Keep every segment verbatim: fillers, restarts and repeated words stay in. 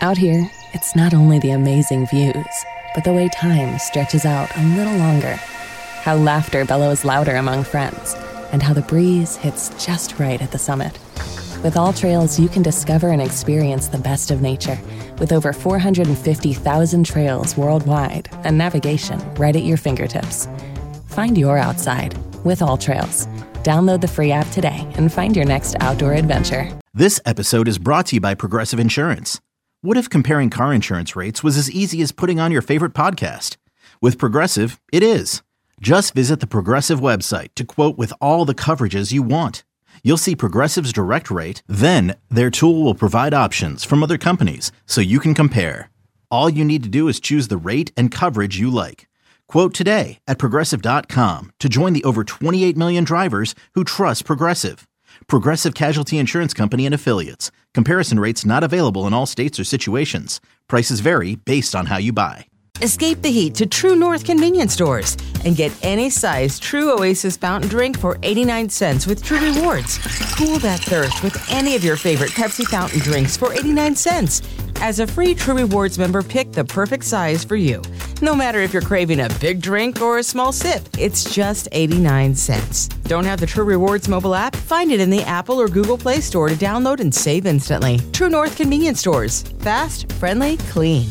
Out here, it's not only the amazing views, but the way time stretches out a little longer. How laughter bellows louder among friends, and how the breeze hits just right at the summit. With All Trails, you can discover and experience the best of nature with over four hundred fifty thousand trails worldwide and navigation right at your fingertips. Find your outside with All Trails. Download the free app today and find your next outdoor adventure. This episode is brought to you by Progressive Insurance. What if comparing car insurance rates was as easy as putting on your favorite podcast? With Progressive, it is. Just visit the Progressive website to quote with all the coverages you want. You'll see Progressive's direct rate, then their tool will provide options from other companies so you can compare. All you need to do is choose the rate and coverage you like. Quote today at Progressive dot com to join the over twenty-eight million drivers who trust Progressive. Progressive Casualty Insurance Company and Affiliates. Comparison rates not available in all states or situations. Prices vary based on how you buy. Escape the heat to True North convenience stores and get any size True Oasis fountain drink for eighty-nine cents with True Rewards. Cool that thirst with any of your favorite Pepsi fountain drinks for eighty-nine cents. As a free True Rewards member, pick the perfect size for you. No matter if you're craving a big drink or a small sip, it's just eighty-nine cents. Don't have the True Rewards mobile app? Find it in the Apple or Google Play Store to download and save instantly. True North convenience stores. Fast, friendly, clean.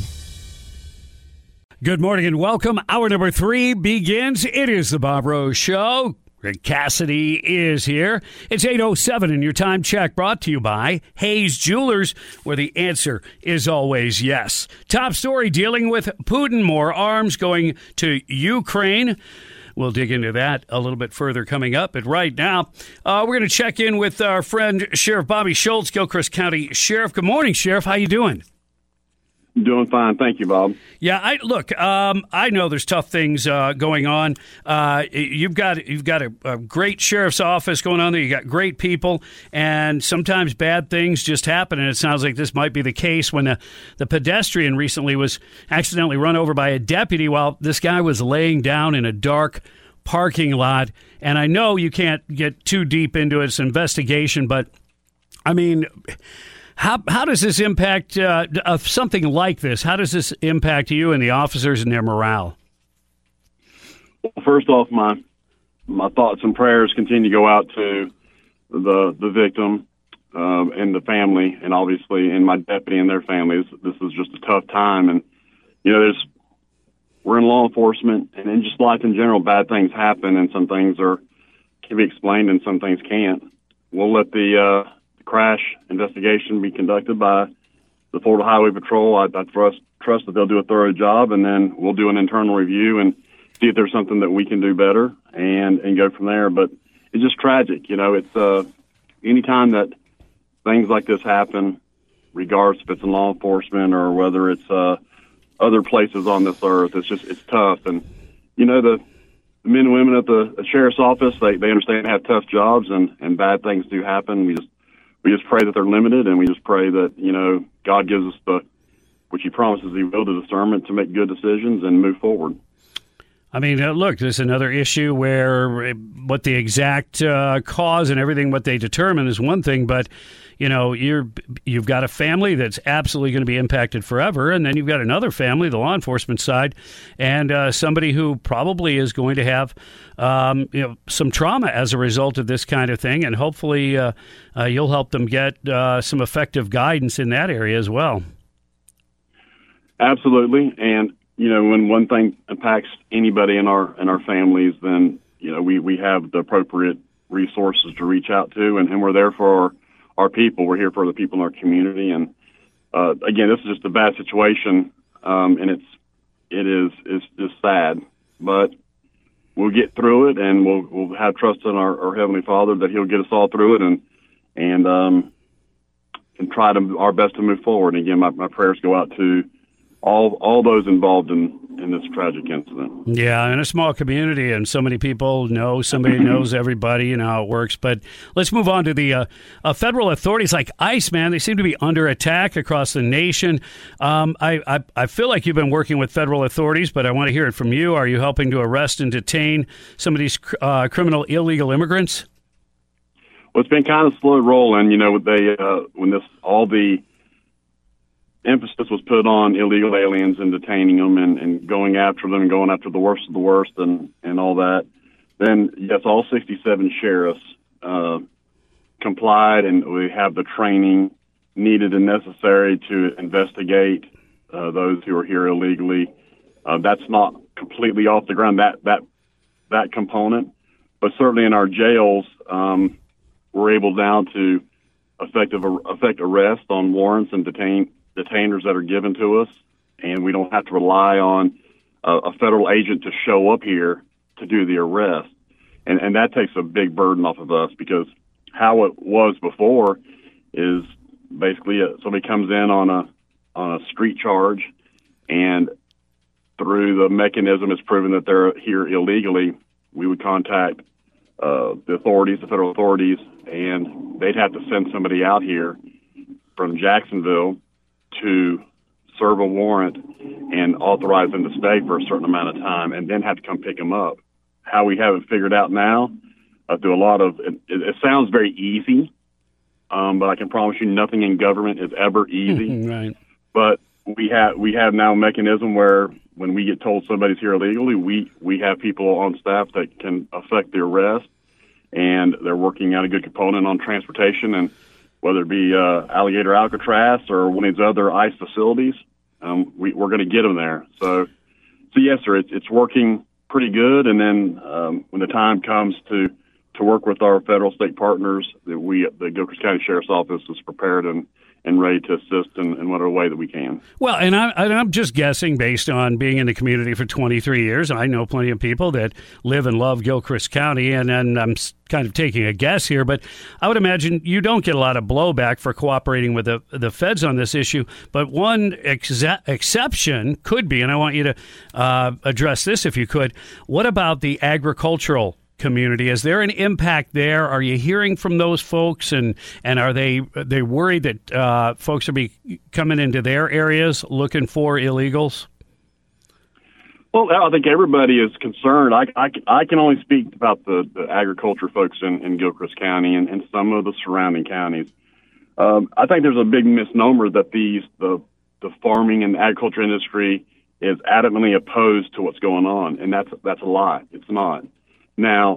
Good morning and welcome. Hour number three begins. It is the Bob Rose Show. Rick Cassidy is here. It's eight oh seven and your time check brought to you by Hayes Jewelers, where the answer is always yes. Top story dealing with Putin, more arms going to Ukraine. We'll dig into that a little bit further coming up. But right now, uh, we're going to check in with our friend Sheriff Bobby Schultz, Gilchrist County Sheriff. Good morning, Sheriff. How you doing? Doing fine. Thank you, Bob. Yeah, I look, um, I know there's tough things uh, going on. Uh, you've got you've got a, a great sheriff's office going on there. You got great people, and sometimes bad things just happen, and it sounds like this might be the case when the, the pedestrian recently was accidentally run over by a deputy while this guy was laying down in a dark parking lot. And I know you can't get too deep into its investigation, but, I mean... How how does this impact uh, of something like this? How does this impact you and the officers and their morale? Well, first off, my my thoughts and prayers continue to go out to the the victim uh, and the family, and obviously, and my deputy and their families. This is just a tough time, and you know, there's we're in law enforcement, and in just life in general, bad things happen, and some things are can be explained, and some things can't. We'll let the uh, crash investigation be conducted by the Florida Highway Patrol. I, I trust trust that they'll do a thorough job, and then we'll do an internal review and see if there's something that we can do better, and and go from there. But it's just tragic, you know. It's uh, anytime that things like this happen, regardless if it's in law enforcement or whether it's uh, other places on this earth, it's just it's tough. And you know, the, the men and women at the, the sheriff's office, they they understand they have tough jobs, and and bad things do happen. We just We just pray that they're limited, and we just pray that, you know, God gives us the, which he promises he will, the discernment to make good decisions and move forward. I mean, uh, look, there's another issue where uh, what the exact uh, cause and everything, what they determine is one thing, but, you know, you're, you've got a family that's absolutely going to be impacted forever, and then you've got another family, the law enforcement side, and uh, somebody who probably is going to have um, you know, some trauma as a result of this kind of thing, and hopefully uh, uh, you'll help them get uh, some effective guidance in that area as well. Absolutely, and you know, when one thing impacts anybody in our in our families, then you know we, we have the appropriate resources to reach out to, and, and we're there for our, our people. We're here for the people in our community, and uh, again, this is just a bad situation, um, and it's it is it's just sad, but we'll get through it, and we'll we'll have trust in our, our Heavenly Father that He'll get us all through it, and and um, and try to our best to move forward. And again, my, my prayers go out to all all those involved in, in this tragic incident. Yeah, in a small community, and so many people know somebody knows everybody, you know how it works. But let's move on to the uh, uh, federal authorities like ICE, man. They seem to be under attack across the nation. Um, I, I, I feel like you've been working with federal authorities, but I want to hear it from you. Are you helping to arrest and detain some of these uh, criminal illegal immigrants? Well, it's been kind of slow rolling, you know, they uh, when this all the emphasis was put on illegal aliens and detaining them and, and going after them and going after the worst of the worst and, and all that, then yes, all sixty-seven sheriffs uh, complied, and we have the training needed and necessary to investigate uh, those who are here illegally. Uh, that's not completely off the ground, that that that component, but certainly in our jails, um, we're able now to effective effect arrest on warrants and detain detainers that are given to us, and we don't have to rely on a, a federal agent to show up here to do the arrest. And, and that takes a big burden off of us, because how it was before is basically a, somebody comes in on a on a street charge, and through the mechanism it's proven that they're here illegally, we would contact uh, the authorities, the federal authorities, and they'd have to send somebody out here from Jacksonville to serve a warrant and authorize them to stay for a certain amount of time, and then have to come pick them up. How we have it figured out now, uh, through a lot of, it, it sounds very easy, um, but I can promise you nothing in government is ever easy. Right. But we have we have now a mechanism where when we get told somebody's here illegally, we, we have people on staff that can effect the arrest, and they're working out a good component on transportation, and whether it be uh, Alligator Alcatraz or one of these other ICE facilities, um, we, we're going to get them there. So, so yes, sir, it's, it's working pretty good. And then um, when the time comes to, to work with our federal state partners, that we, the Gilchrist County Sheriff's Office is prepared and, and ready to assist in, in whatever way that we can. Well, and, I, and I'm just guessing based on being in the community for twenty-three years. I know plenty of people that live and love Gilchrist County, and, and I'm kind of taking a guess here, but I would imagine you don't get a lot of blowback for cooperating with the, the feds on this issue. But one ex- exception could be, and I want you to uh, address this if you could, what about the agricultural community? Is there an impact there? Are you hearing from those folks, and, and are they they worried that uh, folks will be coming into their areas looking for illegals? Well, I think everybody is concerned. I, I, I can only speak about the, the agriculture folks in, in Gilchrist County and, and some of the surrounding counties. Um, I think there's a big misnomer that these the the farming and agriculture industry is adamantly opposed to what's going on, and that's that's a lie. It's not. Now,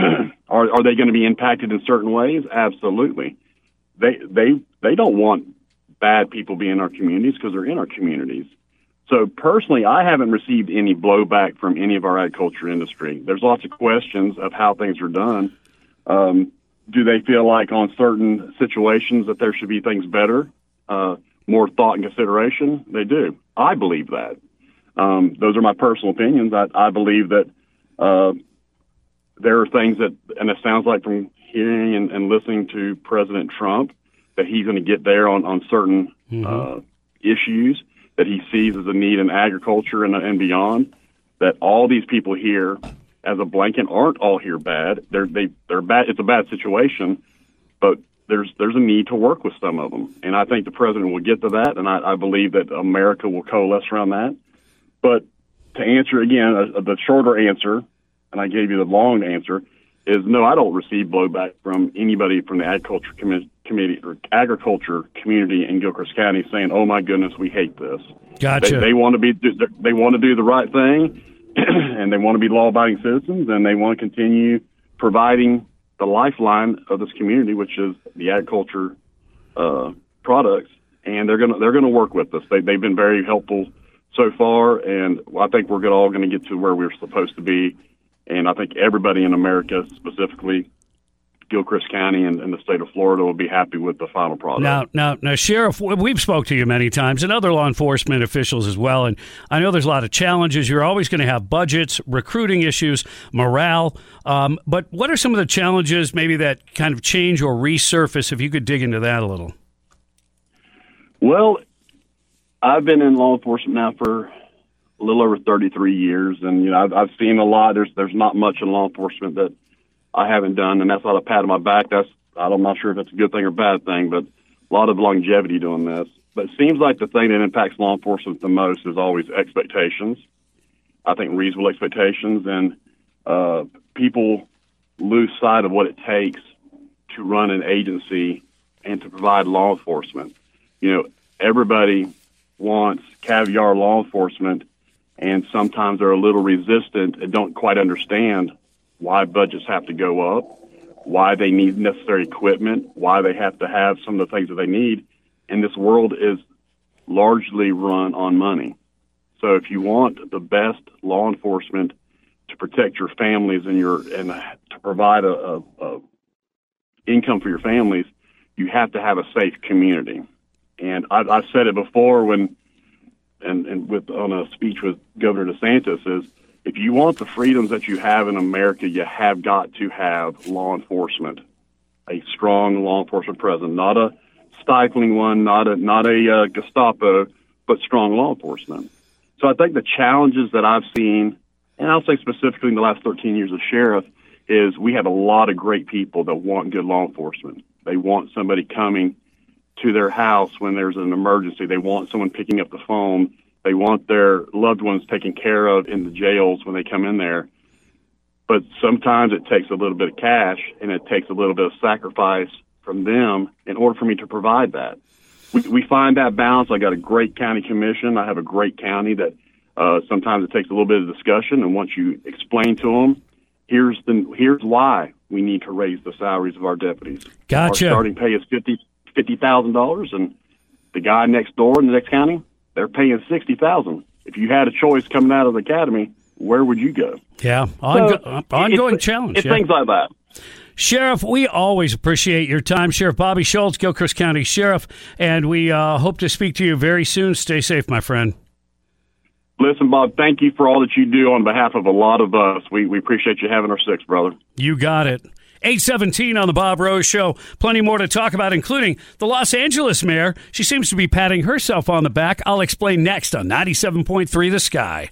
are are they going to be impacted in certain ways? Absolutely. They they they don't want bad people being in our communities because they're in our communities. So personally, I haven't received any blowback from any of our agriculture industry. There's lots of questions of how things are done. Um, do they feel like on certain situations that there should be things better, uh, more thought and consideration? They do. I believe that. Um, those are my personal opinions. I, I believe that uh, there are things that, and it sounds like from hearing and, and listening to President Trump, that he's going to get there on, on certain mm-hmm. uh, issues that he sees as a need in agriculture and, and beyond, that all these people here as a blanket aren't all here bad. They're, they, they're bad. It's a bad situation, but there's, there's a need to work with some of them. And I think the president will get to that. And I, I believe that America will coalesce around that. But to answer again, uh, the shorter answer, and I gave you the long answer, is no, I don't receive blowback from anybody from the agriculture committee committee or agriculture community in Gilchrist County saying, "Oh my goodness, we hate this." Gotcha. They, they want to be they want to do the right thing, and they want to be law-abiding citizens, and they want to continue providing the lifeline of this community, which is the agriculture uh, products. And they're gonna they're gonna work with us. They they've been very helpful so far, and I think we're all going to get to where we're supposed to be. And I think everybody in America, specifically Gilchrist County and, and the state of Florida, will be happy with the final product. Now, now, now, Sheriff, we've spoke to you many times, and other law enforcement officials as well, and I know there's a lot of challenges. You're always going to have budgets, recruiting issues, morale, um, but what are some of the challenges maybe that kind of change or resurface, if you could dig into that a little? Well, I've been in law enforcement now for a little over thirty-three years, and you know I've, I've seen a lot. There's there's not much in law enforcement that I haven't done, and that's not a pat on my back. That's I'm not sure if that's a good thing or bad thing, but a lot of longevity doing this. But it seems like the thing that impacts law enforcement the most is always expectations. I think reasonable expectations, and uh, people lose sight of what it takes to run an agency and to provide law enforcement. You know, everybody wants caviar law enforcement, and sometimes they're a little resistant and don't quite understand why budgets have to go up, why they need necessary equipment, why they have to have some of the things that they need. And this world is largely run on money. So if you want the best law enforcement to protect your families and your and to provide a, a, a income for your families, you have to have a safe community. And I, I've said it before when, and, and with on a speech with Governor DeSantis, is if you want the freedoms that you have in America, you have got to have law enforcement, a strong law enforcement presence, not a stifling one, not a not a uh, Gestapo, but strong law enforcement. So I think the challenges that I've seen, and I'll say specifically in the last thirteen years as sheriff, is we have a lot of great people that want good law enforcement. They want somebody coming to their house when there's an emergency. They want someone picking up the phone. They want their loved ones taken care of in the jails when they come in there. But sometimes it takes a little bit of cash, and it takes a little bit of sacrifice from them in order for me to provide that. We, we find that balance. I got a great county commission. I have a great county that uh, sometimes it takes a little bit of discussion, and once you explain to them, here's the here's why we need to raise the salaries of our deputies. Gotcha. Our starting pay is fifty fifty thousand dollars, and the guy next door in the next county, they're paying sixty thousand dollars. If you had a choice coming out of the academy, where would you go? Yeah, Ongo- so ongoing it's, challenge. It's yeah. things like that. Sheriff, we always appreciate your time. Sheriff Bobby Schultz, Gilchrist County Sheriff, and we uh, hope to speak to you very soon. Stay safe, my friend. Listen, Bob, thank you for all that you do on behalf of a lot of us. We we appreciate you having our six, brother. You got it. eight seventeen on the Bob Rose Show. Plenty more to talk about, including the Los Angeles mayor. She seems to be patting herself on the back. I'll explain next on ninety-seven point three The Sky.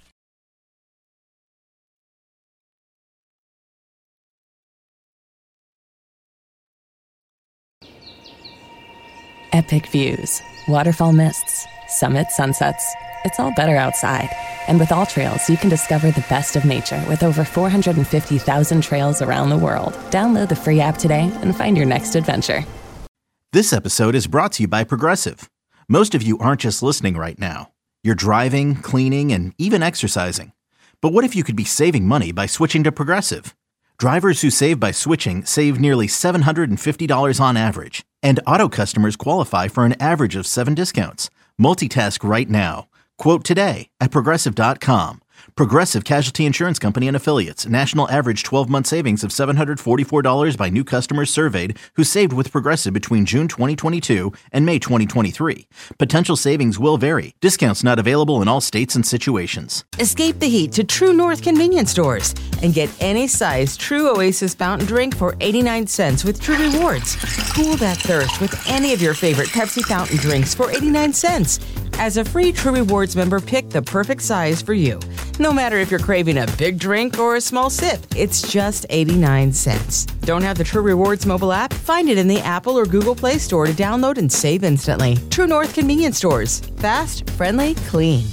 Epic views, waterfall mists, summit sunsets. It's all better outside. And with All Trails, you can discover the best of nature with over four hundred fifty thousand trails around the world. Download the free app today and find your next adventure. This episode is brought to you by Progressive. Most of you aren't just listening right now. You're driving, cleaning, and even exercising. But what if you could be saving money by switching to Progressive? Drivers who save by switching save nearly seven hundred fifty dollars on average. And auto customers qualify for an average of seven discounts. Multitask right now. Quote today at Progressive dot com. Progressive Casualty Insurance Company and Affiliates. National average twelve-month savings of seven hundred forty-four dollars by new customers surveyed who saved with Progressive between June twenty twenty-two and May twenty twenty-three. Potential savings will vary. Discounts not available in all states and situations. Escape the heat to True North convenience stores and get any size True Oasis fountain drink for eighty-nine cents with True Rewards. Cool that thirst with any of your favorite Pepsi fountain drinks for eighty-nine cents. As a free True Rewards member, pick the perfect size for you. No matter if you're craving a big drink or a small sip, it's just eighty-nine cents. Don't have the True Rewards mobile app? Find it in the Apple or Google Play Store to download and save instantly. True North convenience stores. Fast, friendly, clean.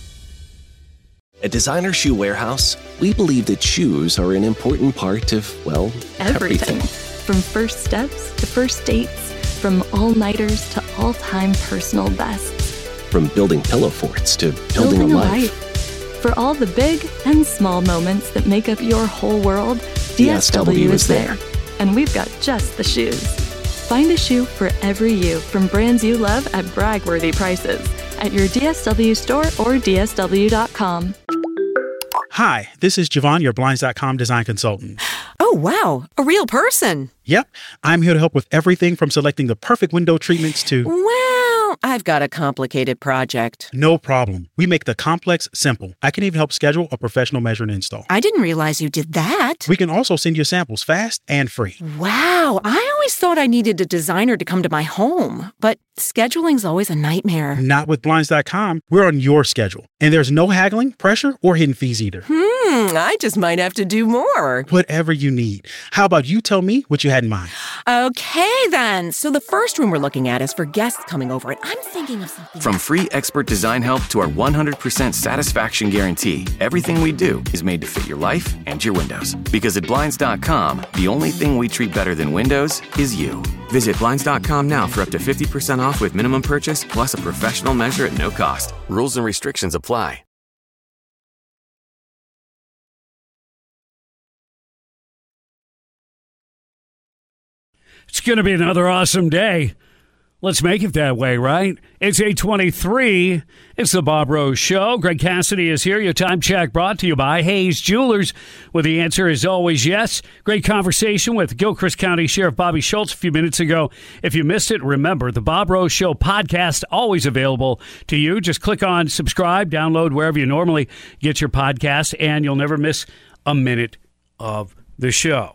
At Designer Shoe Warehouse, we believe that shoes are an important part of, well, everything. everything. From first steps to first dates, from all-nighters to all-time personal bests. From building pillow forts to building, building a a life. life. For all the big and small moments that make up your whole world, D S W is there. And we've got just the shoes. Find a shoe for every you from brands you love at brag-worthy prices at your D S W store or D S W dot com. Hi, this is Javon, your Blinds dot com design consultant. Oh, wow. A real person. Yep. I'm here to help with everything from selecting the perfect window treatments to... Well, I've got a complicated project. No problem. We make the complex simple. I can even help schedule a professional measure and install. I didn't realize you did that. We can also send you samples fast and free. Wow. I always thought I needed a designer to come to my home, but scheduling's always a nightmare. Not with Blinds dot com. We're on your schedule. And there's no haggling, pressure, or hidden fees either. Hmm. Hmm, I just might have to do more. Whatever you need. How about you tell me what you had in mind? Okay, then. So the first room we're looking at is for guests coming over, and I'm thinking of something. From free expert design help to our one hundred percent satisfaction guarantee, everything we do is made to fit your life and your windows. Because at Blinds dot com, the only thing we treat better than windows is you. Visit Blinds dot com now for up to fifty percent off with minimum purchase, plus a professional measure at no cost. Rules and restrictions apply. It's going to be another awesome day. Let's make it that way, right? It's eight twenty-three. It's the Bob Rose Show. Greg Cassidy is here. Your time check brought to you by Hayes Jewelers, where the answer is always yes. Great conversation with Gilchrist County Sheriff Bobby Schultz a few minutes ago. If you missed it, remember, the Bob Rose Show podcast, always available to you. Just click on subscribe, download wherever you normally get your podcast, and you'll never miss a minute of the show.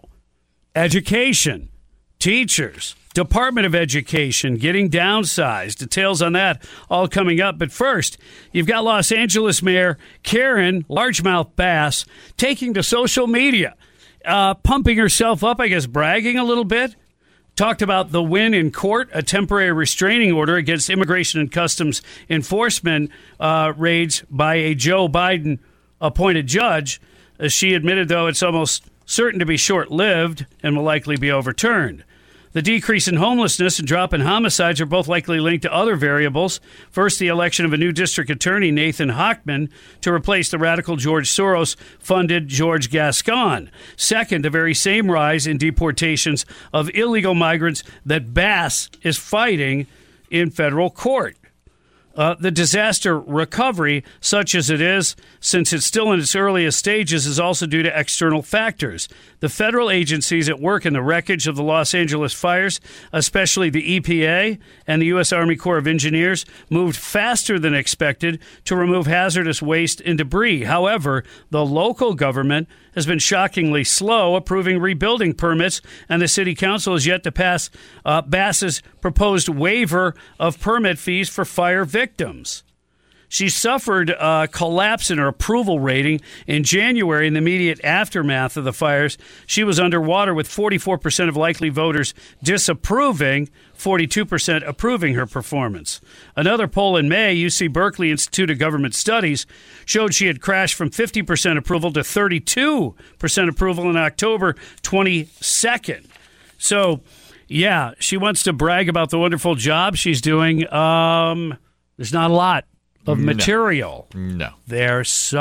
Education. Teachers, Department of Education getting downsized. Details on that all coming up. But first, you've got Los Angeles Mayor Karen Largemouth Bass taking to social media, uh, pumping herself up, I guess, bragging a little bit. Talked about the win in court, a temporary restraining order against Immigration and Customs Enforcement uh, raids by a Joe Biden-appointed judge. As she admitted, though, it's almost certain to be short-lived and will likely be overturned. The decrease in homelessness and drop in homicides are both likely linked to other variables. First, the election of a new district attorney, Nathan Hochman, to replace the radical George Soros-funded George Gascon. Second, the very same rise in deportations of illegal migrants that Bass is fighting in federal court. Uh, the disaster recovery, such as it is, since it's still in its earliest stages, is also due to external factors. The federal agencies at work in the wreckage of the Los Angeles fires, especially the E P A and the U S Army Corps of Engineers, moved faster than expected to remove hazardous waste and debris. However, the local government has been shockingly slow approving rebuilding permits, and the city council has yet to pass uh, Bass's proposed waiver of permit fees for fire victims. She suffered a collapse in her approval rating in January in the immediate aftermath of the fires. She was underwater with forty-four percent of likely voters disapproving, forty-two percent approving her performance. Another poll in May, U C Berkeley Institute of Government Studies, showed she had crashed from fifty percent approval to thirty-two percent approval on October twenty-second. So, yeah, she wants to brag about the wonderful job she's doing. Um, there's not a lot of material. No. no. They're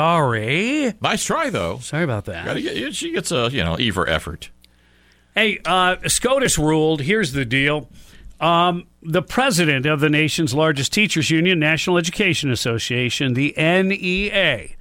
sorry. Nice try, though. Sorry about that. Gotta get, she gets a, you know, E for effort. Hey, uh, SCOTUS ruled. Here's the deal. Um, the president of the nation's largest teachers union, National Education Association, the N E A,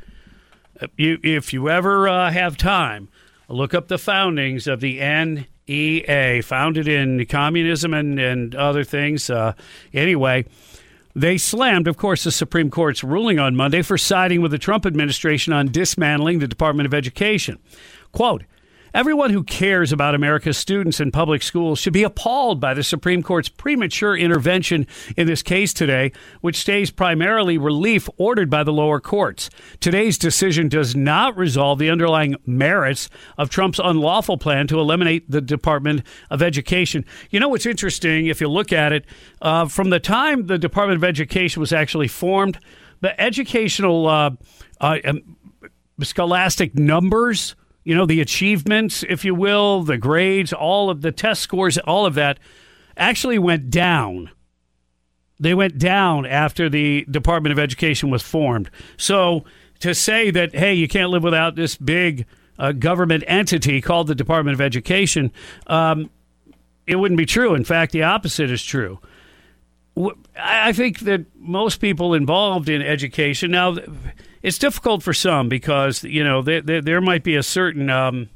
you, if you ever uh, have time, look up the foundings of the N E A, founded in communism and, and other things. Uh, anyway, they slammed, of course, the Supreme Court's ruling on Monday for siding with the Trump administration on dismantling the Department of Education. Quote, everyone who cares about America's students in public schools should be appalled by the Supreme Court's premature intervention in this case today, which stays primarily relief ordered by the lower courts. Today's decision does not resolve the underlying merits of Trump's unlawful plan to eliminate the Department of Education. You know what's interesting, if you look at it, uh, from the time the Department of Education was actually formed, the educational uh, uh, um, scholastic numbers, you know, the achievements, if you will, the grades, all of the test scores, all of that actually went down. They went down after the Department of Education was formed. So to say that, hey, you can't live without this big uh, government entity called the Department of Education, um, it wouldn't be true. In fact, the opposite is true. I think that most people involved in education now, it's difficult for some because, you know, there, there, there might be a certain um,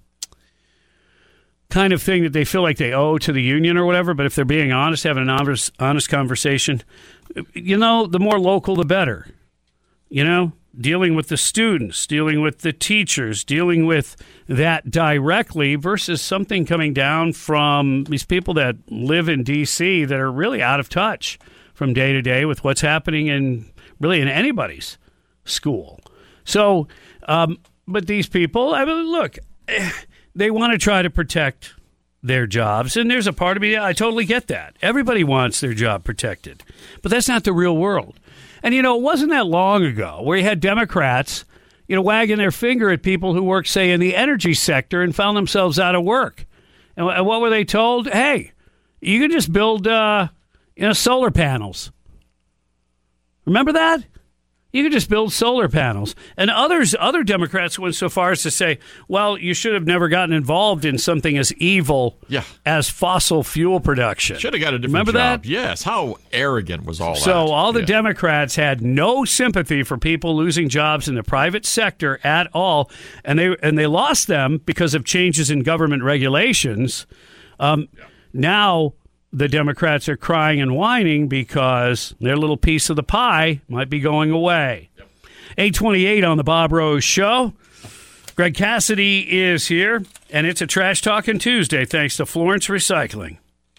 kind of thing that they feel like they owe to the union or whatever. But if they're being honest, having an honest, honest conversation, you know, the more local, the better. You know, dealing with the students, dealing with the teachers, dealing with that directly versus something coming down from these people that live in D C that are really out of touch from day to day with what's happening in really in anybody's school. So um, but these people, I mean, look, they want to try to protect their jobs, and there's a part of me, I totally get that. Everybody wants their job protected, but that's not the real world. And, you know, it wasn't that long ago where you had Democrats, you know, wagging their finger at people who work, say, in the energy sector and found themselves out of work. And what were they told? Hey, you can just build, uh, you know, solar panels. Remember that? You can just build solar panels. And others, other Democrats went so far as to say, well, you should have never gotten involved in something as evil yeah. as fossil fuel production. Should have got a different Remember job. that? Yes. How arrogant was all so that? So all the yeah. Democrats had no sympathy for people losing jobs in the private sector at all. And they and they lost them because of changes in government regulations. Um, yeah. Now the Democrats are crying and whining because their little piece of the pie might be going away. Yep. eight twenty-eight on the Bob Rose Show. Greg Cassidy is here, and it's a Trash Talking Tuesday thanks to Florence Recycling.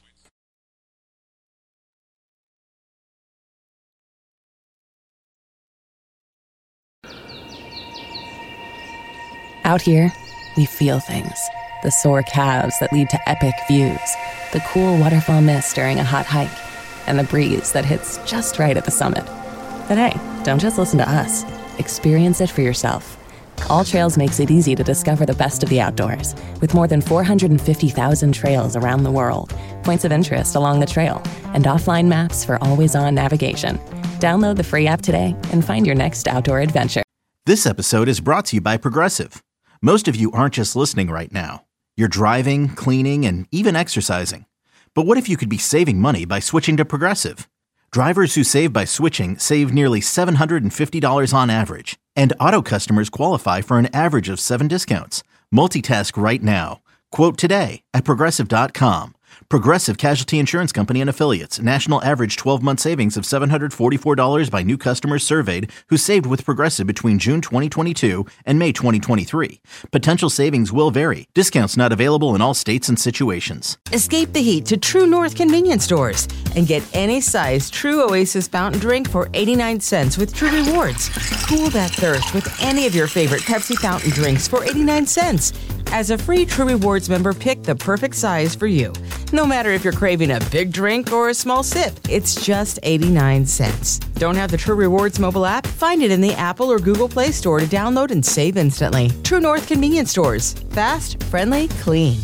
Out here, we feel things. The sore calves that lead to epic views, the cool waterfall mist during a hot hike, and the breeze that hits just right at the summit. But hey, don't just listen to us. Experience it for yourself. All Trails makes it easy to discover the best of the outdoors, with more than four hundred fifty thousand trails around the world, points of interest along the trail, and offline maps for always-on navigation. Download the free app today and find your next outdoor adventure. This episode is brought to you by Progressive. Most of you aren't just listening right now. You're driving, cleaning, and even exercising. But what if you could be saving money by switching to Progressive? Drivers who save by switching save nearly seven hundred fifty dollars on average. And auto customers qualify for an average of seven discounts. Multitask right now. Quote today at Progressive dot com. Progressive Casualty Insurance Company and Affiliates. National average twelve-month savings of seven hundred forty-four dollars by new customers surveyed who saved with Progressive between June twenty twenty-two and May twenty twenty-three. Potential savings will vary. Discounts not available in all states and situations. Escape the heat to True North convenience stores and get any size True Oasis fountain drink for eighty-nine cents with True Rewards. Cool that thirst with any of your favorite Pepsi fountain drinks for eighty-nine cents. As a free True Rewards member, pick the perfect size for you. No matter if you're craving a big drink or a small sip, it's just eighty-nine cents. Don't have the True Rewards mobile app? Find it in the Apple or Google Play Store to download and save instantly. True North convenience stores. Fast, friendly, clean.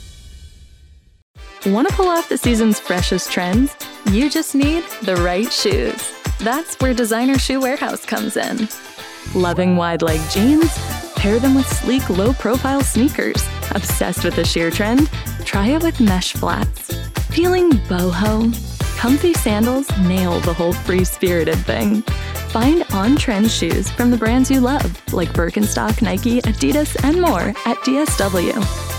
Want to pull off the season's freshest trends? You just need the right shoes. That's where Designer Shoe Warehouse comes in. Loving wide-leg jeans? Pair them with sleek, low-profile sneakers. Obsessed with the sheer trend? Try it with mesh flats. Feeling boho? Comfy sandals nail the whole free-spirited thing. Find on-trend shoes from the brands you love, like Birkenstock, Nike, Adidas, and more at D S W.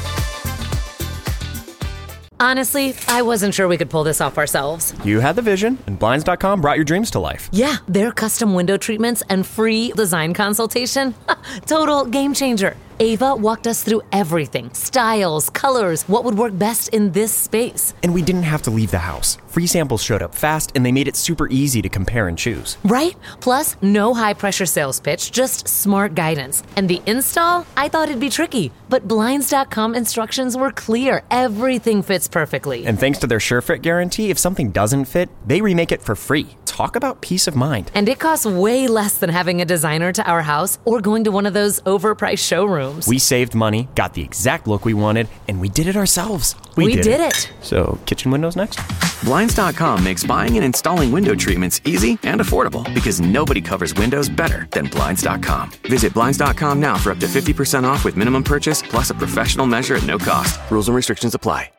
Honestly, I wasn't sure we could pull this off ourselves. You had the vision, and Blinds dot com brought your dreams to life. Yeah, their custom window treatments and free design consultation. Total game changer. Ava walked us through everything. Styles, colors, what would work best in this space. And we didn't have to leave the house. Free samples showed up fast, and they made it super easy to compare and choose. Right? Plus, no high-pressure sales pitch, just smart guidance. And the install? I thought it'd be tricky. But Blinds dot com instructions were clear. Everything fits perfectly. And thanks to their SureFit guarantee, if something doesn't fit, they remake it for free. Talk about peace of mind. And it costs way less than having a designer to our house or going to one of those overpriced showrooms. We saved money, got the exact look we wanted, and we did it ourselves. We, we did, did it. it. So, kitchen windows next? Blinds dot com makes buying and installing window treatments easy and affordable because nobody covers windows better than Blinds dot com. Visit Blinds dot com now for up to fifty percent off with minimum purchase plus a professional measure at no cost. Rules and restrictions apply.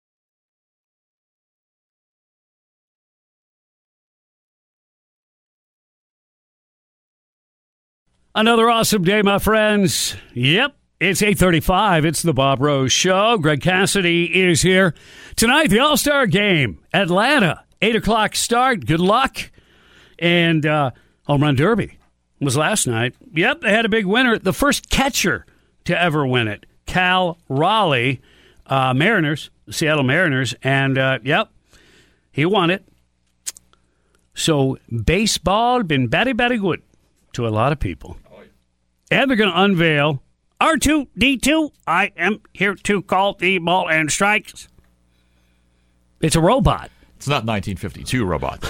Another awesome day, my friends. Yep, it's eight thirty-five. It's the Bob Rose Show. Greg Cassidy is here. Tonight, the All-Star Game. Atlanta, eight o'clock start. Good luck. And uh, Home Run Derby was last night. Yep, they had a big winner. The first catcher to ever win it. Cal Raleigh, uh, Mariners, Seattle Mariners. And, uh, yep, he won it. So, baseball been very, very good to a lot of people. And they're going to unveil R two D two, I am here to call the ball and strikes. It's a robot. It's not nineteen fifty-two robot.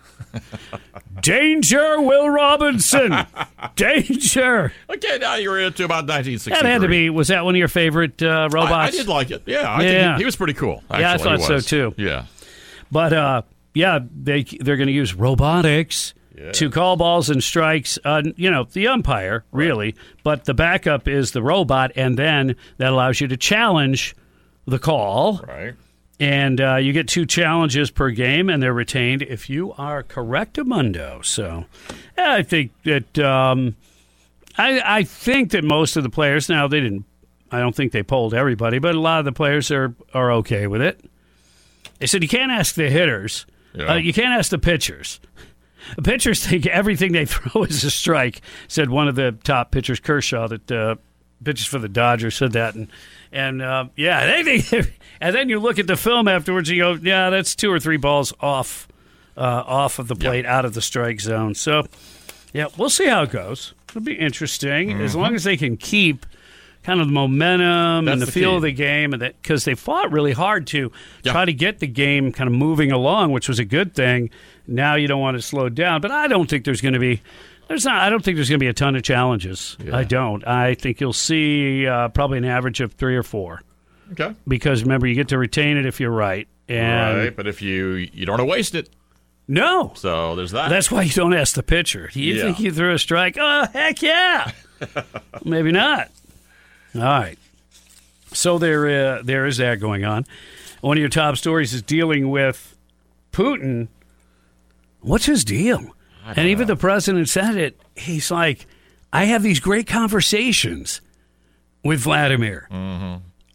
Danger, Will Robinson. Danger. Okay, now you're into about nineteen sixty-three. That had to be, was that one of your favorite uh, robots? I, I did like it. Yeah, I yeah. think he, he was pretty cool. Actually, yeah, I thought he so was. too. Yeah. But, uh, yeah, they, they're going to use robotics yeah. to call balls and strikes. Uh, you know, the umpire, really. Right. But the backup is the robot, and then that allows you to challenge the call. Right. And uh, you get two challenges per game, and they're retained if you are correctamundo. So yeah, I think that um, I, I think that most of the players now they didn't. I don't think they polled everybody, but a lot of the players are are okay with it. They said you can't ask the hitters, yeah. uh, you can't ask the pitchers. The pitchers think everything they throw is a strike. Said one of the top pitchers, Kershaw, that uh, pitches for the Dodgers, said that, and and uh, yeah, they think. And then you look at the film afterwards and you go, yeah, that's two or three balls off uh, off of the plate, yep. out of the strike zone. So, yeah, we'll see how it goes. It'll be interesting. Mm-hmm. As long as they can keep kind of the momentum that's and the, the feel key. of the game, and because they fought really hard to yep. try to get the game kind of moving along, which was a good thing. Now you don't want to slow down. But I don't think there's going to be there's not. I don't think there's going to be a ton of challenges. Yeah. I don't. I think you'll see uh, probably an average of three or four. Okay. Because remember, you get to retain it if you're right. And right, but if you you don't want to waste it. No. So there's that. That's why you don't ask the pitcher. Do you yeah. think you threw a strike? Oh, heck yeah. Maybe not. All right. So there, uh, there is that going on. One of your top stories is dealing with Putin. What's his deal? And even know. the president said it. He's like, I have these great conversations with Vladimir. Mm-hmm.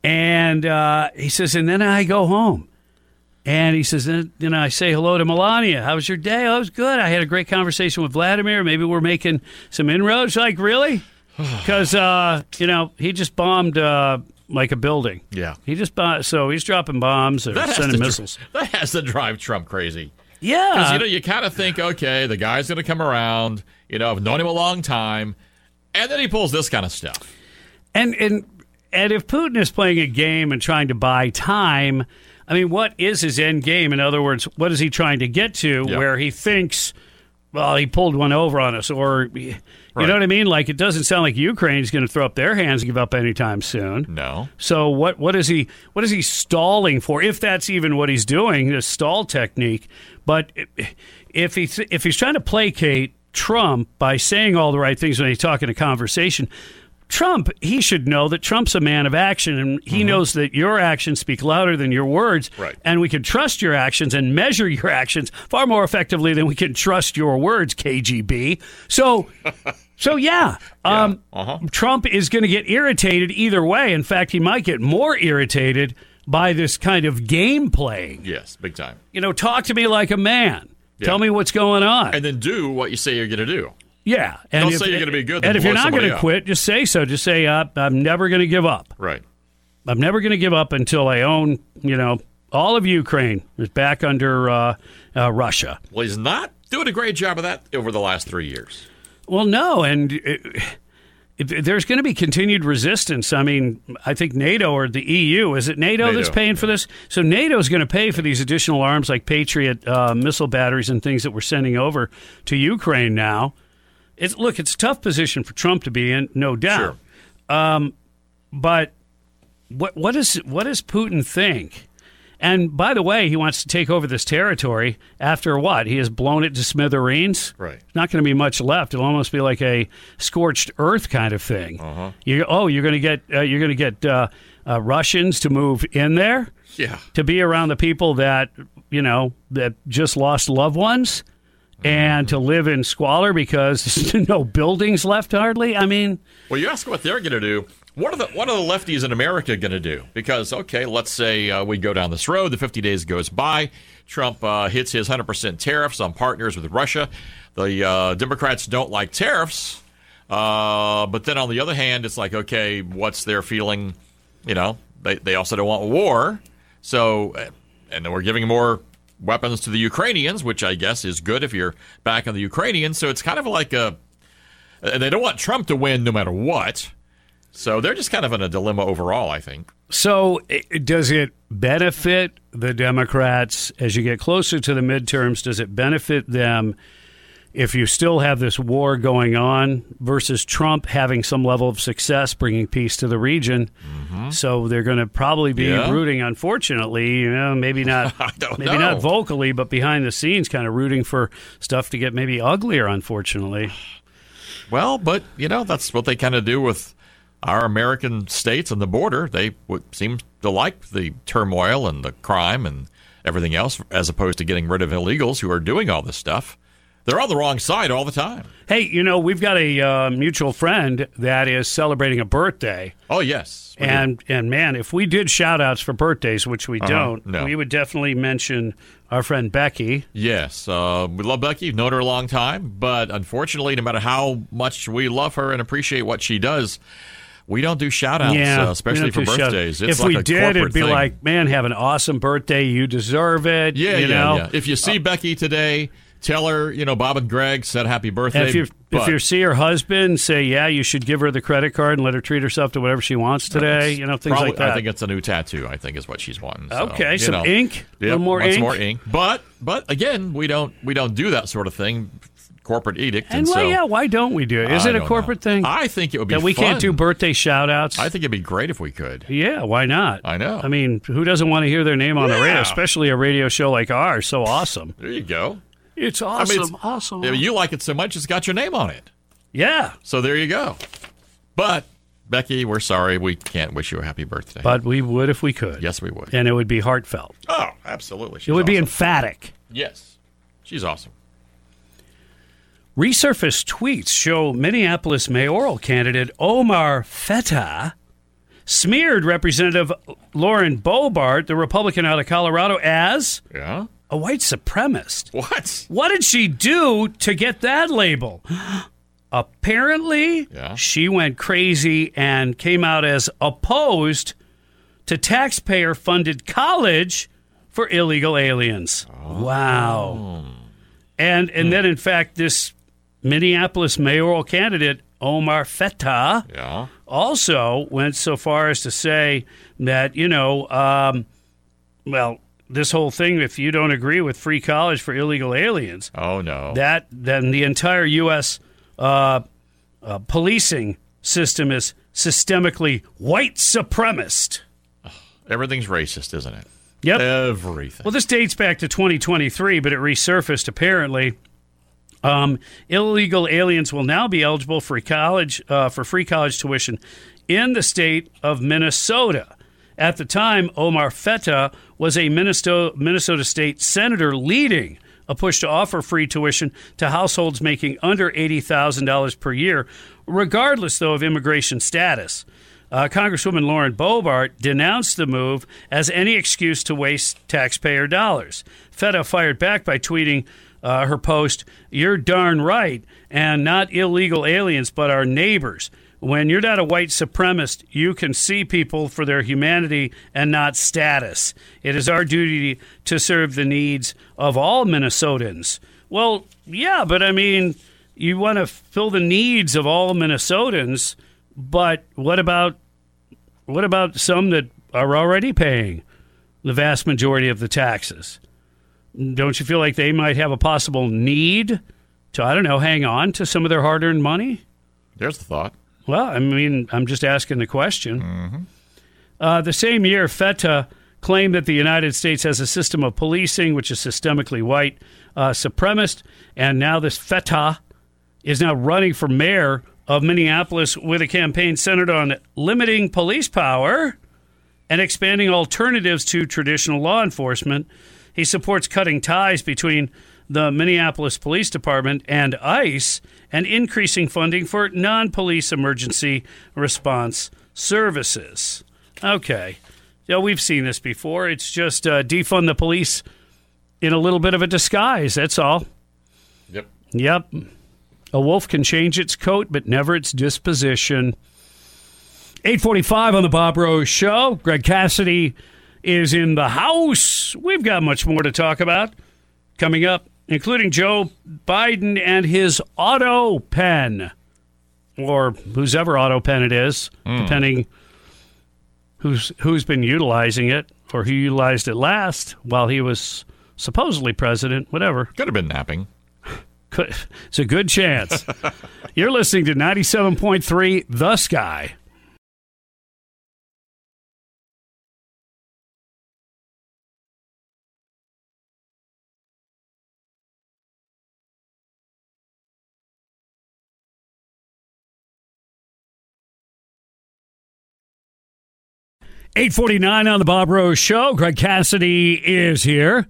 And uh, he says, and then I go home. And he says, then, then I say hello to Melania. How was your day? Oh, it was good. I had a great conversation with Vladimir. Maybe we're making some inroads. Like, really? Because, uh, you know, he just bombed uh, like a building. Yeah. He just bombed, so he's dropping bombs or that sending missiles. Dr- that has to drive Trump crazy. Yeah. Because, you know, you kind of think, okay, the guy's going to come around. You know, I've known him a long time. And then he pulls this kind of stuff. And, and, And if Putin is playing a game and trying to buy time, I mean, what is his end game? In other words, what is he trying to get to yep. where he thinks, well, he pulled one over on us? Or, you right. know what I mean? Like, it doesn't sound like Ukraine's going to throw up their hands and give up anytime soon. No. So what, what, is he, what is he stalling for, if that's even what he's doing, this stall technique? But if, he, if he's trying to placate Trump by saying all the right things when he's talking a conversation, Trump, he should know that Trump's a man of action, and he mm-hmm. knows that your actions speak louder than your words, right. and we can trust your actions and measure your actions far more effectively than we can trust your words, K G B. So, so yeah, yeah. Um, uh-huh. Trump is going to get irritated either way. In fact, he might get more irritated by this kind of game playing. Yes, big time. You know, talk to me like a man. Yeah. Tell me what's going on. And then do what you say you're going to do. Yeah. And Don't if, say you're going to be good. And if you're not going to quit, just say so. Just say, uh, I'm never going to give up. Right. I'm never going to give up until I own, you know, all of Ukraine is back under uh, uh, Russia. Well, he's not doing a great job of that over the last three years. Well, no. And it, it, there's going to be continued resistance. I mean, I think NATO or the E U, is it NATO, NATO. that's paying for this? So NATO is going to pay for these additional arms like Patriot uh, missile batteries and things that we're sending over to Ukraine now. It's, look, it's a tough position for Trump to be in, no doubt. Sure. Um, but what what is what does Putin think? And by the way, he wants to take over this territory after what? He has blown it to smithereens. Right. Not going to be much left. It'll almost be like a scorched earth kind of thing. Uh-huh. You, oh, you're going to get uh, you're going to get uh, uh, Russians to move in there. Yeah. To be around the people that you know that just lost loved ones. And to live in squalor because there's no buildings left hardly? I mean... Well, you ask what they're going to do. What are the what are the lefties in America going to do? Because, okay, let's say uh, we go down this road, the fifty days goes by, Trump uh, hits his one hundred percent tariffs on partners with Russia. The uh, Democrats don't like tariffs. Uh, but then on the other hand, it's like, okay, what's their feeling? You know, they, they also don't want war. So, and then we're giving more weapons to the Ukrainians, which I guess is good if you're back on the Ukrainians. So it's kind of like a, and they don't want Trump to win no matter what. So they're just kind of in a dilemma overall, I think. So i- does it benefit the Democrats as you get closer to the midterms? Does it benefit them if you still have this war going on versus Trump having some level of success bringing peace to the region? Mm-hmm. So they're going to probably be Yeah. rooting, unfortunately, you know, maybe not I don't maybe know. not vocally, but behind the scenes kind of rooting for stuff to get maybe uglier, unfortunately. Well, but, you know, that's what they kind of do with our American states and the border. They would seem to like the turmoil and the crime and everything else, as opposed to getting rid of illegals who are doing all this stuff. They're on the wrong side all the time. Hey, you know, we've got a uh, mutual friend that is celebrating a birthday. Oh, yes. we And, and man, if we did shout-outs for birthdays, which we Uh-huh. don't, No. we would definitely mention our friend Becky. Yes, uh, we love Becky. We've known her a long time, but unfortunately, no matter how much we love her and appreciate what she does, we don't do shout-outs, Yeah, uh, we especially don't for do shout- birthdays. It's if like we a did, corporate it'd be thing. like, man, have an awesome birthday. You deserve it. yeah, you yeah, know? yeah. If you see Becky today, tell her, you know, Bob and Greg said happy birthday. And if you but if you see her husband, say, yeah, you should give her the credit card and let her treat herself to whatever she wants today. You know, things probably, like that. I think it's a new tattoo, I think is what she's wanting. So, Okay, you some know. ink? A Yep, little more wants ink? more ink. But, but again, we don't we don't do that sort of thing. Corporate edict. and And, why, so, yeah, why don't we do it? Is I it a don't corporate know. thing? I think it would be that we fun. can't do birthday shout-outs? I think it'd be great if we could. Yeah, why not? I know. I mean, who doesn't want to hear their name on the radio, Yeah. especially a radio show like ours? So awesome. There you go. It's I awesome, mean, it's- awesome. Yeah, you like it so much, it's got your name on it. Yeah. So there you go. But, Becky, we're sorry. We can't wish you a happy birthday. But we would if we could. Yes, we would. And it would be heartfelt. Oh, absolutely. She's it would be awesome. emphatic. Yes. She's awesome. Resurfaced tweets show Minneapolis mayoral candidate Omar Feta smeared Representative Lauren Boebert, the Republican out of Colorado, as Yeah? a white supremacist. What? What did she do to get that label? Apparently, Yeah. she went crazy and came out as opposed to taxpayer-funded college for illegal aliens. Wow. And and then, in fact, this Minneapolis mayoral candidate, Omar Feta, Yeah. also went so far as to say that, you know, um, well, this whole thing, if you don't agree with free college for illegal aliens, Oh, no. that then the entire U S uh, uh, policing system is systemically white supremacist. Everything's racist, isn't it? Yep. Everything. Well, this dates back to twenty twenty-three, but it resurfaced apparently. Um, illegal aliens will now be eligible for college uh, for free college tuition in the state of Minnesota. At the time, Omar Feta was a Minnesota, Minnesota state senator leading a push to offer free tuition to households making under eighty thousand dollars per year, regardless, though, of immigration status. Uh, Congresswoman Lauren Boebert denounced the move as any excuse to waste taxpayer dollars. Feta fired back by tweeting uh, her post, "You're darn right, and not illegal aliens, but our neighbors. When you're not a white supremacist, you can see people for their humanity and not status. It is our duty to serve the needs of all Minnesotans." Well, yeah, but I mean, you want to fill the needs of all Minnesotans, but what about what about some that are already paying the vast majority of the taxes? Don't you feel like they might have a possible need to, I don't know, hang on to some of their hard-earned money? There's the thought. Well, I mean, I'm just asking the question. Uh, the same year, Feta claimed that the United States has a system of policing which is systemically white uh, supremacist, and now this Feta is now running for mayor of Minneapolis with a campaign centered on limiting police power and expanding alternatives to traditional law enforcement. He supports cutting ties between the Minneapolis Police Department and ICE and increasing funding for non-police emergency response services. Okay. Yeah, we've seen this before. It's just uh, defund the police in a little bit of a disguise, that's all. Yep. Yep. A wolf can change its coat, but never its disposition. eight forty-five on the Bob Rose Show. Greg Cassidy is in the house. We've got much more to talk about coming up, including Joe Biden and his auto pen. or whose ever auto pen it is, mm. depending who's who's been utilizing it or who utilized it last while he was supposedly president, whatever. Could have been napping. Could, it's a good chance. You're listening to ninety-seven point three The Sky. eight forty-nine on the Bob Rose Show. Greg Cassidy is here.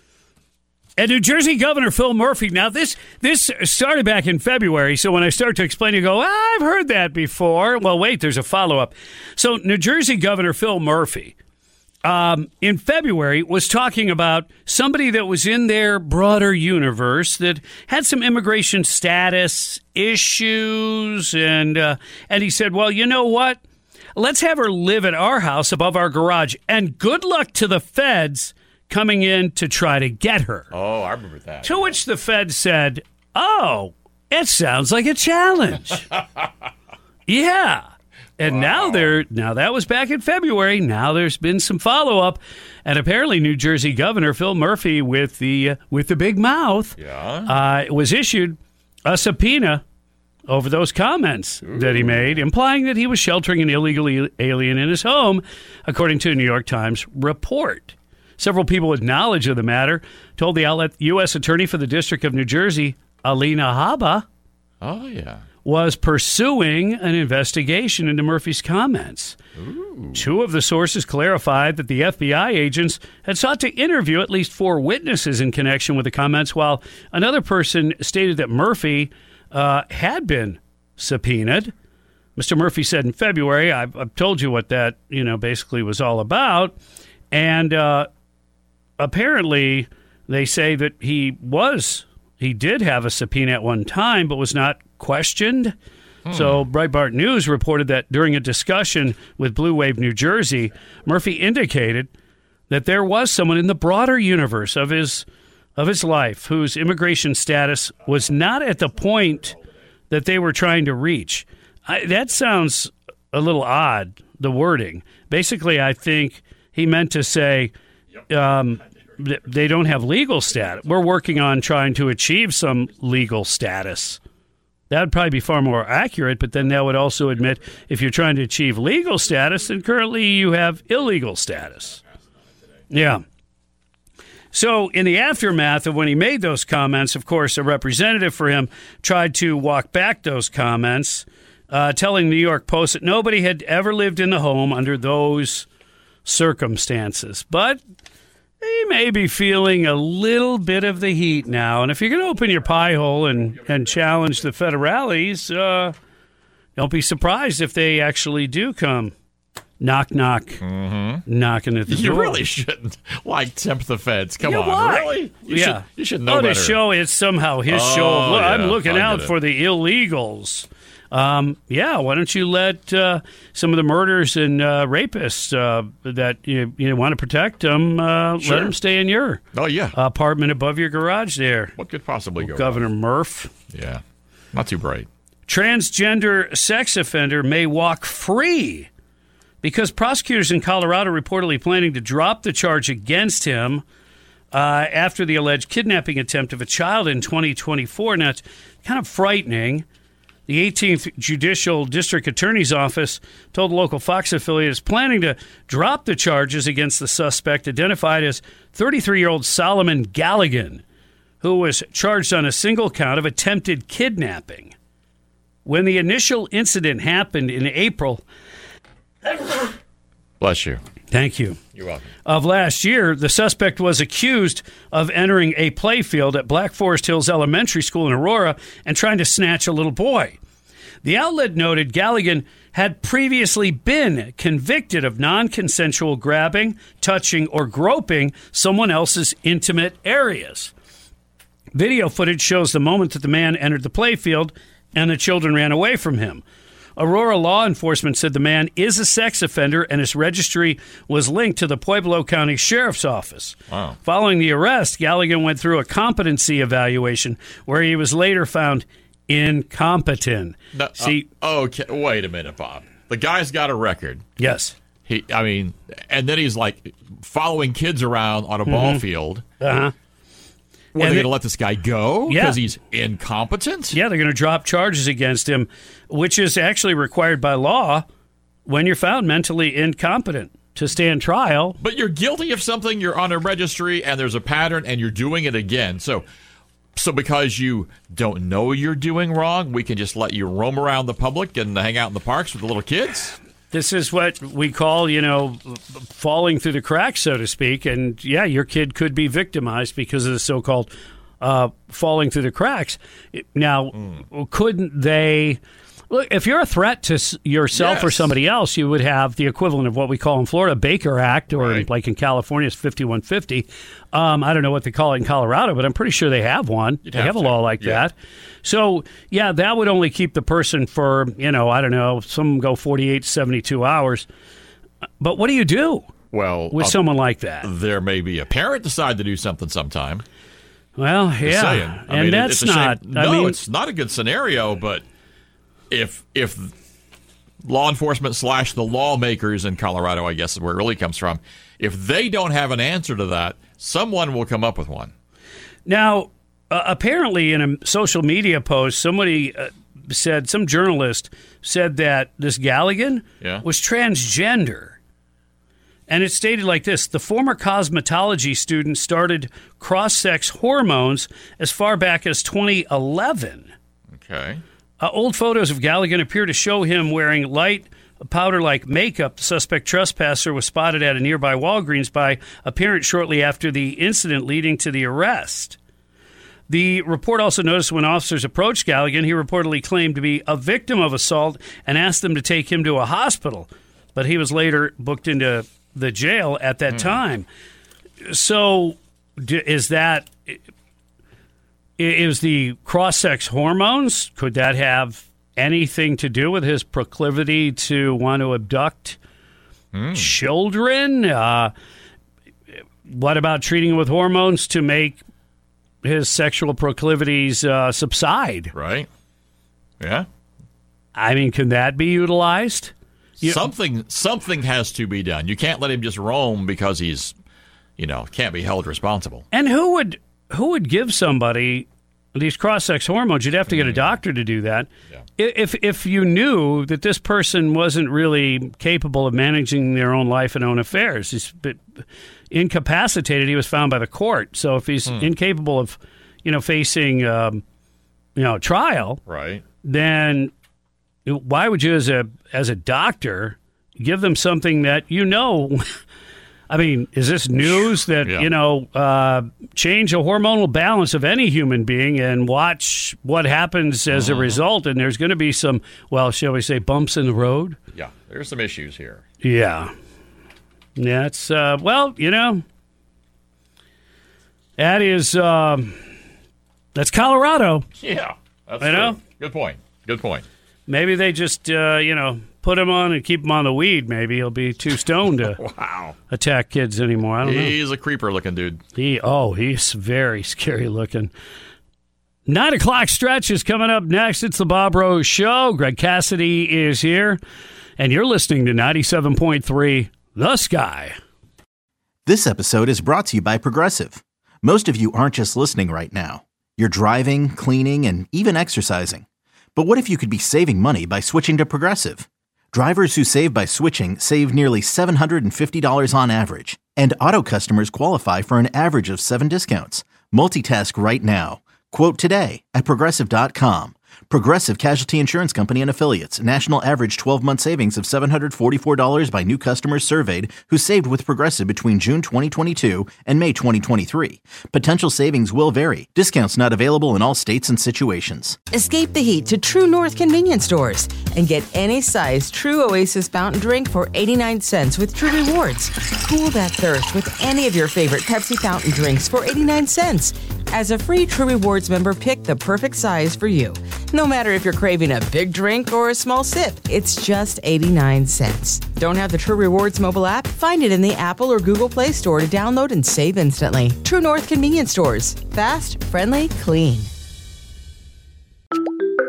And New Jersey Governor Phil Murphy. Now, this this started back in February, so when I start to explain, you go, ah, I've heard that before. Well, wait, there's a follow-up. So New Jersey Governor Phil Murphy, um, in February, was talking about somebody that was in their broader universe that had some immigration status issues, and uh, and he said, well, you know what? Let's have her live at our house above our garage, and good luck to the feds coming in to try to get her. Oh, I remember that. To which the feds said, oh, it sounds like a challenge. Yeah. And wow. now they're now that was back in February. Now there's been some follow-up, and apparently New Jersey Governor Phil Murphy with the uh, with the big mouth yeah. uh, was issued a subpoena over those comments Ooh. that he made, implying that he was sheltering an illegal alien in his home, according to a New York Times report. Several people with knowledge of the matter told the outlet U S Attorney for the District of New Jersey, Alina Habba, oh, yeah. was pursuing an investigation into Murphy's comments. Ooh. Two of the sources clarified that the F B I agents had sought to interview at least four witnesses in connection with the comments, while another person stated that Murphy uh, had been subpoenaed. Mister Murphy said in February, I've, I've told you what that, you know, basically was all about. And uh, apparently they say that he was, he did have a subpoena at one time, but was not questioned. Hmm. So Breitbart News reported that during a discussion with Blue Wave New Jersey, Murphy indicated that there was someone in the broader universe of his of his life whose immigration status was not at the point that they were trying to reach. I, that sounds a little odd, the wording. Basically, I think he meant to say um, they don't have legal status. We're working on trying to achieve some legal status. That would probably be far more accurate, but then that would also admit if you're trying to achieve legal status, then currently you have illegal status. Yeah. So in the aftermath of when he made those comments, of course, a representative for him tried to walk back those comments, uh, telling the New York Post that nobody had ever lived in the home under those circumstances. But he may be feeling a little bit of the heat now. And if you're going to open your pie hole and, and challenge the federales, uh, don't be surprised if they actually do come knock, knock, mm-hmm. knocking at the you door. You really shouldn't, like, tempt the feds. Come yeah, on, why? really? You yeah. Should, you should know oh, better. Oh, to show it's somehow his oh, show. Look, yeah, I'm looking I out for the illegals. Um, yeah, why don't you let uh, some of the murderers and uh, rapists uh, that you, you want to protect them, uh, sure. let them stay in your oh, yeah. apartment above your garage there. What could possibly well, go Governor wrong? Murph. Yeah, not too bright. Transgender sex offender may walk free because prosecutors in Colorado reportedly planning to drop the charge against him uh, after the alleged kidnapping attempt of a child in twenty twenty-four. Now, it's kind of frightening. The eighteenth Judicial District Attorney's Office told the local Fox affiliate is planning to drop the charges against the suspect, identified as thirty-three-year-old Solomon Galligan, who was charged on a single count of attempted kidnapping. When the initial incident happened in April... Bless you. Thank you. You're welcome. Of last year, the suspect was accused of entering a playfield at Black Forest Hills Elementary School in Aurora and trying to snatch a little boy. The outlet noted Galligan had previously been convicted of non-consensual grabbing, touching, or groping someone else's intimate areas. Video footage shows the moment that the man entered the playfield and the children ran away from him. Aurora law enforcement said the man is a sex offender and his registry was linked to the Pueblo County Sheriff's Office. Wow. Following the arrest, Galligan went through a competency evaluation where he was later found incompetent. No, See, uh, okay, wait a minute, Bob. The guy's got a record. Yes. He, I mean, and then he's like following kids around on a Mm-hmm. ball field. Uh-huh. What, are And they it- going to let this guy go Yeah. because he's incompetent? Yeah, they're going to drop charges against him, which is actually required by law when you're found mentally incompetent to stand trial. But you're guilty of something, you're on a registry, and there's a pattern, and you're doing it again. So, so because you don't know you're doing wrong, we can just let you roam around the public and hang out in the parks with the little kids? This is what we call, you know, falling through the cracks, so to speak. And yeah, your kid could be victimized because of the so-called uh, falling through the cracks. Now, mm. couldn't they... Look, if you're a threat to s- yourself Yes. or somebody else, you would have the equivalent of what we call in Florida Baker Act, or Right. like in California, it's fifty-one fifty. Um, I don't know what they call it in Colorado, but I'm pretty sure they have one. You'd they have have a to. law like Yeah. that. So, yeah, that would only keep the person for, you know, I don't know, some go forty-eight to seventy-two hours. But what do you do Well, with uh, someone like that? there may be a parent decide to do something sometime. Well, Just yeah. saying. I And mean, it- that's it's a shame. not, No, I mean, it's not a good scenario, but if if law enforcement slash the lawmakers in Colorado, I guess is where it really comes from, if they don't have an answer to that, someone will come up with one. Now, uh, apparently in a social media post, somebody uh, said, some journalist said that this Galligan Yeah. was transgender. And it stated like this: the former cosmetology student started cross-sex hormones as far back as twenty eleven. Okay. Uh, old photos of Galligan appear to show him wearing light powder-like makeup. The suspect trespasser was spotted at a nearby Walgreens by a parent shortly after the incident leading to the arrest. The report also noticed when officers approached Galligan, he reportedly claimed to be a victim of assault and asked them to take him to a hospital. But he was later booked into the jail at that time. So d- is that... Is the cross-sex hormones, could that have anything to do with his proclivity to want to abduct mm. children? Uh, what about treating him with hormones to make his sexual proclivities uh, subside? Right. Yeah. I mean, can that be utilized? You, something something has to be done. You can't let him just roam because he's, you know, can't be held responsible. And who would... Who would give somebody these cross-sex hormones? You'd have to get a doctor to do that. Yeah. If if you knew that this person wasn't really capable of managing their own life and own affairs, he's been incapacitated. He was found by the court. So if he's hmm. incapable of, you know, facing, um, you know, trial, right? Then why would you, as a as a doctor, give them something that you know? I mean, is this news that, yeah. you know, uh, change the hormonal balance of any human being and watch what happens as uh-huh. a result? And there's going to be some, well, shall we say, bumps in the road? Yeah, there's some issues here. Yeah. Yeah, it's, uh, well, you know, that is, uh, that's Colorado. Yeah, that's you true. know? Good point. Good point. Maybe they just, uh, you know, put him on and keep him on the weed. Maybe he'll be too stoned to wow. attack kids anymore. I don't he's know. He's a creeper-looking dude. He oh, he's very scary looking. Nine o'clock stretch is coming up next. It's the Bob Rose Show. Greg Cassidy is here, and you're listening to ninety-seven point three The Sky. This episode is brought to you by Progressive. Most of you aren't just listening right now. You're driving, cleaning, and even exercising. But what if you could be saving money by switching to Progressive? Drivers who save by switching save nearly seven hundred fifty dollars on average, and auto customers qualify for an average of seven discounts. Multitask right now. Quote today at Progressive dot com. Progressive Casualty Insurance Company and Affiliates. National average twelve-month savings of seven hundred forty-four dollars by new customers surveyed who saved with Progressive between June twenty twenty-two and May twenty twenty-three. Potential savings will vary. Discounts not available in all states and situations. Escape the heat to True North convenience stores and get any size True Oasis fountain drink for eighty-nine cents with True Rewards. Cool that thirst with any of your favorite Pepsi fountain drinks for eighty-nine cents. As a free True Rewards member, pick the perfect size for you. No matter if you're craving a big drink or a small sip, it's just eighty-nine cents. Don't have the True Rewards mobile app? Find it in the Apple or Google Play Store to download and save instantly. True North convenience stores. Fast, friendly, clean.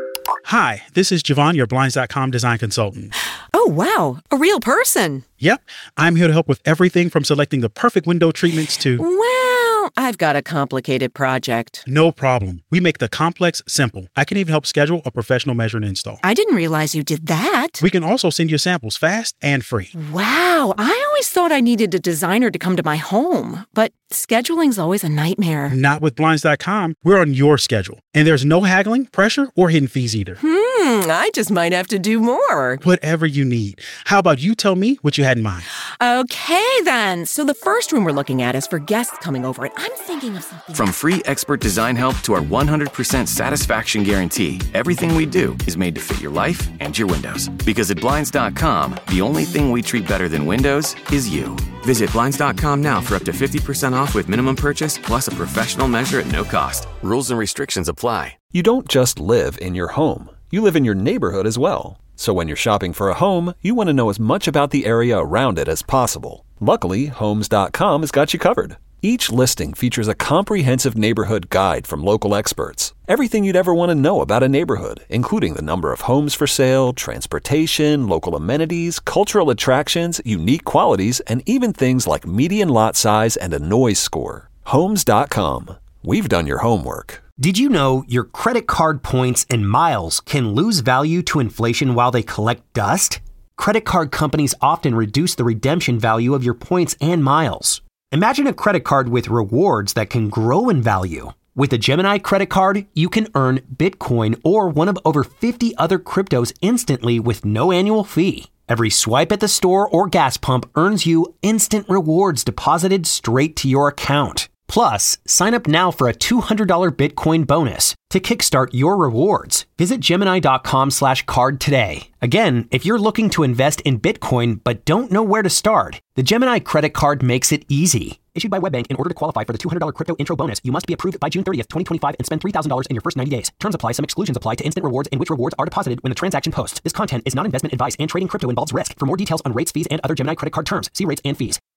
Hi, this is Javon, your Blinds dot com design consultant. Oh, wow. A real person. Yep. I'm here to help with everything from selecting the perfect window treatments to... Well, I've got a complicated project. No problem. We make the complex simple. I can even help schedule a professional measure and install. I didn't realize you did that. We can also send you samples fast and free. Wow. I always thought I needed a designer to come to my home, but scheduling's always a nightmare. Not with Blinds dot com. We're on your schedule. And there's no haggling, pressure, or hidden fees either. Hmm, I just might have to do more. Whatever you need. How about you tell me what you had in mind? Okay, then. So the first room we're looking at is for guests coming over, and I'm thinking of something... From free expert design help to our one hundred percent satisfaction guarantee, everything we do is made to fit your life and your windows. Because at Blinds dot com, the only thing we treat better than windows is you. Visit Blinds dot com now for up to fifty percent off with minimum purchase plus a professional measure at no cost. Rules and restrictions apply. You don't just live in your home. You live in your neighborhood as well. So when you're shopping for a home, you want to know as much about the area around it as possible. Luckily, Homes dot com has got you covered. Each listing features a comprehensive neighborhood guide from local experts. Everything you'd ever want to know about a neighborhood, including the number of homes for sale, transportation, local amenities, cultural attractions, unique qualities, and even things like median lot size and a noise score. Homes dot com. We've done your homework. Did you know your credit card points and miles can lose value to inflation while they collect dust? Credit card companies often reduce the redemption value of your points and miles. Imagine a credit card with rewards that can grow in value. With a Gemini credit card, you can earn Bitcoin or one of over fifty other cryptos instantly with no annual fee. Every swipe at the store or gas pump earns you instant rewards deposited straight to your account. Plus, sign up now for a two hundred dollars Bitcoin bonus to kickstart your rewards. Visit Gemini dot com slash card today. Again, if you're looking to invest in Bitcoin but don't know where to start, the Gemini credit card makes it easy. Issued by WebBank, in order to qualify for the two hundred dollars crypto intro bonus, you must be approved by June thirtieth, twenty twenty-five and spend three thousand dollars in your first ninety days. Terms apply. Some exclusions apply to instant rewards in which rewards are deposited when the transaction posts. This content is not investment advice and trading crypto involves risk. For more details on rates, fees, and other Gemini credit card terms, see rates and fees.